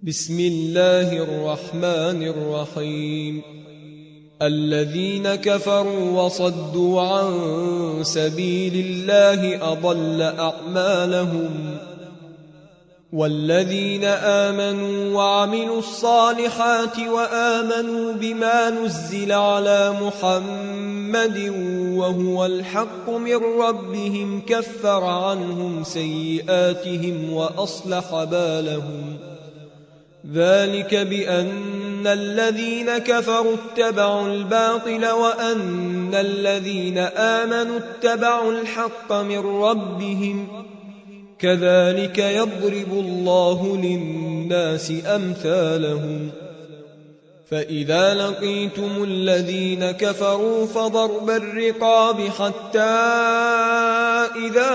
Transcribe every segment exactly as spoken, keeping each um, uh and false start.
بسم الله الرحمن الرحيم. الذين كفروا وصدوا عن سبيل الله أضل أعمالهم، والذين آمنوا وعملوا الصالحات وآمنوا بما نزل على محمد وهو الحق من ربهم كفر عنهم سيئاتهم وأصلح بالهم. ذلك بأن الذين كفروا اتبعوا الباطل وأن الذين آمنوا اتبعوا الحق من ربهم، كذلك يضرب الله للناس أمثالهم. فإذا لقيتم الذين كفروا فضرب الرقاب حتى إذا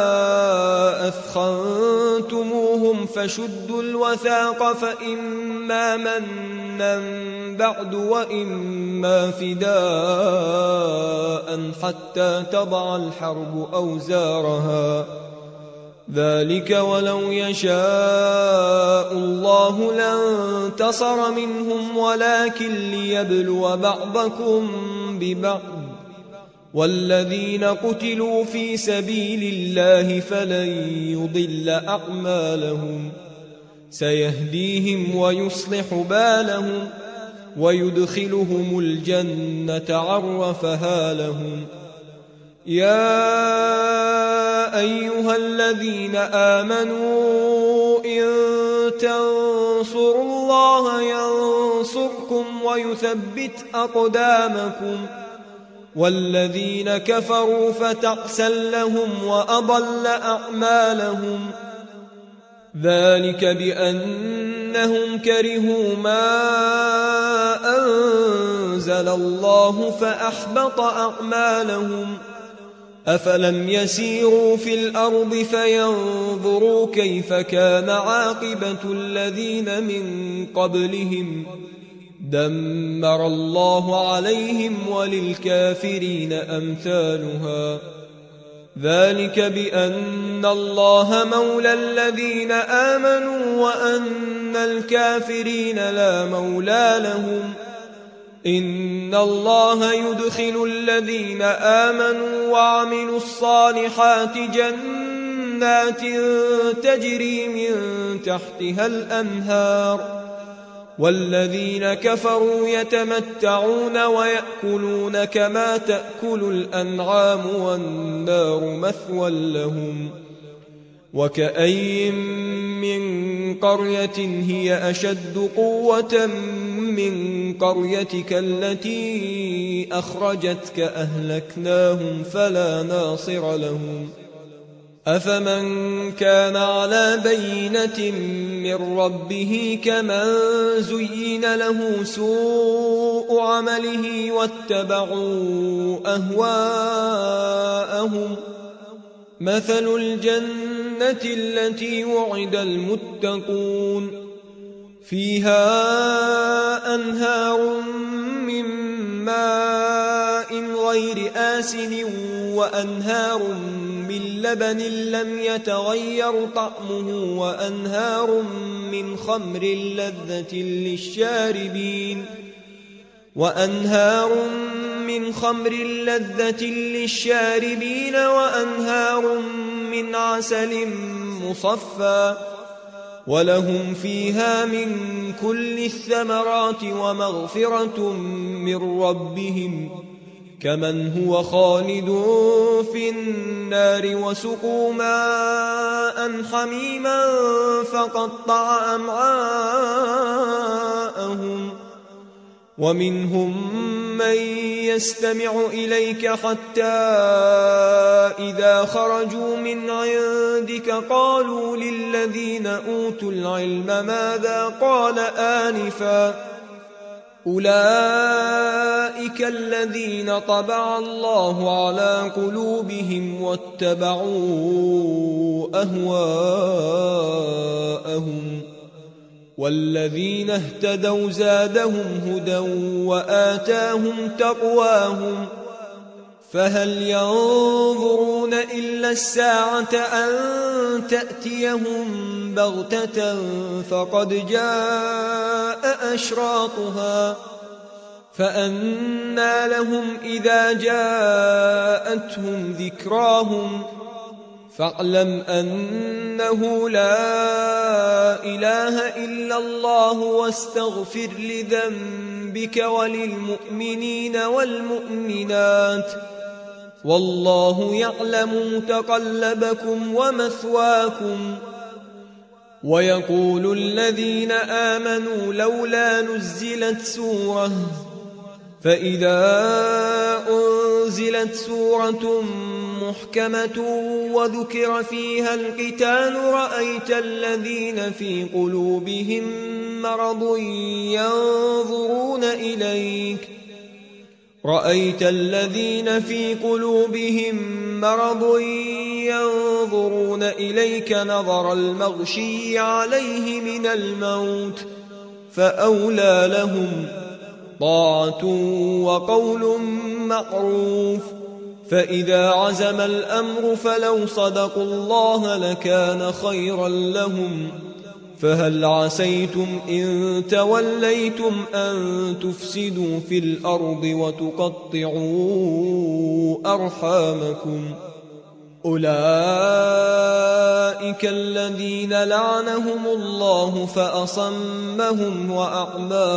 أثخنتموهم فشدوا الوثاق، فإما منا بعد وإما فداء حتى تضع الحرب أوزارها. ذلك ولو يشاء الله لانتصر منهم ولكن ليبلو بعضكم ببعض، والذين قتلوا في سبيل الله فلن يضل أعمالهم، سيهديهم ويصلح بالهم ويدخلهم الجنة عرفها لهم. يا أيها الذين آمنوا إن تنصروا الله ينصركم ويثبت أقدامكم، والذين كفروا فتعسا لهم وأضل أعمالهم. ذلك بأنهم كرهوا ما أنزل الله فأحبط أعمالهم. أفلم يسيروا في الأرض فينظروا كيف كان عاقبة الذين من قبلهم، دمر الله عليهم وللكافرين أمثالها. ذلك بأن الله مولى الذين آمنوا وأن الكافرين لا مولى لهم. إن الله يدخل الذين آمنوا وعملوا الصالحات جنات تجري من تحتها الأنهار، والذين كفروا يتمتعون ويأكلون كما تأكل الأنعام والنار مثوى لهم. وكأي من قرية هي أشد قوة من قريتك التي أخرجتك أهلكناهم فلا ناصر لهم. أفمن كان على بينة من ربه كمن زين له سوء عمله واتبعوا أهواءهم. مثل الجنة التي وعد المتقون فيها أنهار من ماء غير آسن وأنهار من لبن لم يتغير طعمه وأنهار من خمر لذة للشاربين وأنهار من خمر لذة للشاربين وأنهار من عسل مصفى، ولهم فيها من كل الثمرات ومغفرة من ربهم، كمن هو خالد في النار وسقوا ماء حميما فقطع أمعاءهم. ومنهم من يستمع إليك حتى إذا خرجوا من عندك قالوا للذين أوتوا العلم ماذا قال آنفا، أولئك الذين طبع الله على قلوبهم واتبعوا أهواءهم. والذين اهتدوا زادهم هدى وآتاهم تقواهم. فهل ينظرون إلا الساعة أن تأتيهم بغتة فقد جاء أشراطها فأنى لهم إذا جاءتهم ذكراهم فاعلم أنه لا إله إلا الله واستغفر لذنبك وللمؤمنين والمؤمنات والله يعلم متقلبكم ومثواكم. ويقول الذين آمنوا لولا نزلت سورة فإذا أنزلت سورة محكمة وذكر فيها القتال رأيت الذين في قلوبهم مرض ينظرون إليك رأيت الذين في قلوبهم مرض ينظرون إليك نظر المغشي عليه من الموت فأولى لهم طاعة وقول معروف. فإذا عزم الأمر فلو صدقوا الله لكان خيرا لهم. فهل عسيتم إن توليتم أن تفسدوا في الأرض وتقطعوا أرحامكم أولئك الذين لعنهم الله فأصمهم وأعمى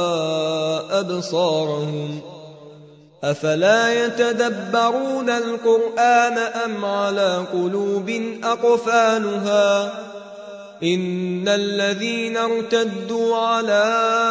أبصارهم أفلا يتدبرون القرآن أم على قلوب أقفالها إن الذين ارتدوا على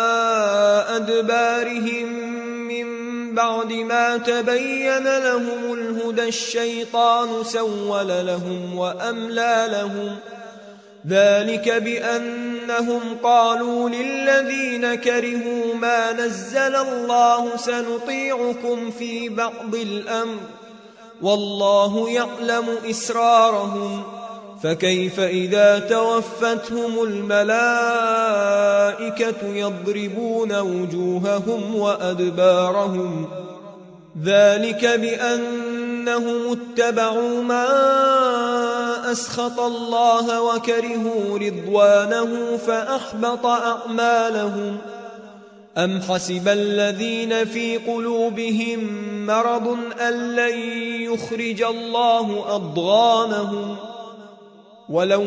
أدبارهم من بعد ما تبين لهم الهدى الشيطان سول لهم وأملى لهم ذلك بأنهم قالوا للذين كرهوا ما نزل الله سنطيعكم في بعض الأمر والله يعلم إسرارهم فكيف إذا توفتهم الملائكة يضربون وجوههم وأدبارهم ذلك بأنهم اتبعوا ما أسخط الله وكرهوا رضوانه فأحبط أعمالهم. أم حسب الذين في قلوبهم مرض أن لن يخرج الله أضغانهم ولو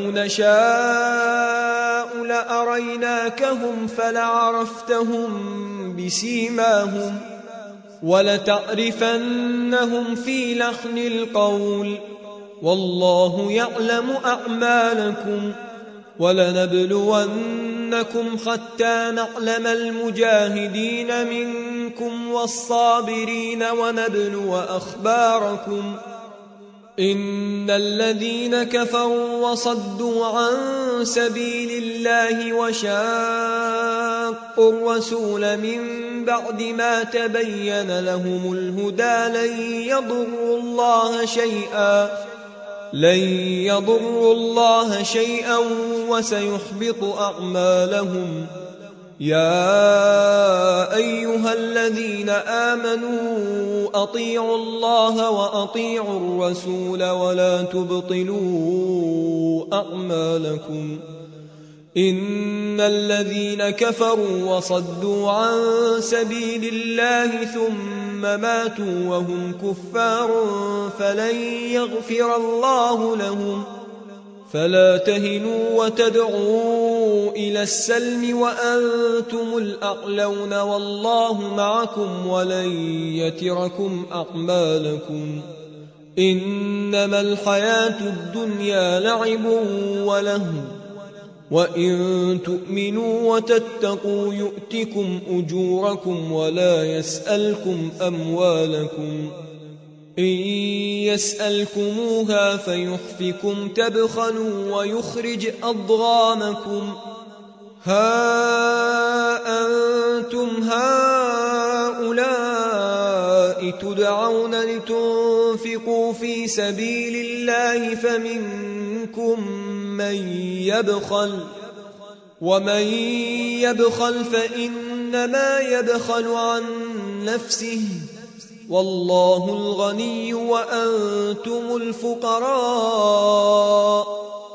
نشاء لأريناكهم فلعرفتهم بسيماهم ولتعرفنهم في لحن القول والله يعلم أعمالكم. ولنبلونكم حتى نعلم المجاهدين منكم والصابرين ونبلو أخباركم. إن الذين كفروا وصدوا عن سبيل الله وشاقوا الرسول من بعد ما تبين لهم الهدى لن يضروا الله شيئا لن يضروا الله شيئا وسيحبط أعمالهم. يا أيها الذين آمنوا أطيعوا الله وأطيعوا الرسول ولا تبطلوا أعمالكم. إن الذين كفروا وصدوا عن سبيل الله ثم ماتوا وهم كفار فلن يغفر الله لهم. فلا تهنوا وتدعوا إلى السلم وأنتم الأعلون والله معكم ولن يتركم أعمالكم. إنما الحياة الدنيا لعب ولهو وإن تؤمنوا وتتقوا يؤتكم أجوركم ولا يسألكم أموالكم. إن يسألكموها فيحفكم تبخلوا ويخرج أضغانكم. ها أنتم هؤلاء تدعون لتنفقوا في سبيل الله فمنكم من يبخل ومن يبخل فإنما يبخل عن نفسه والله الغني وأنتم الفقراء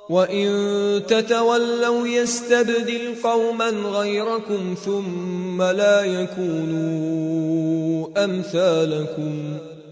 وإن تتولوا يستبدل قوما غيركم ثم لا يكونوا أمثالكم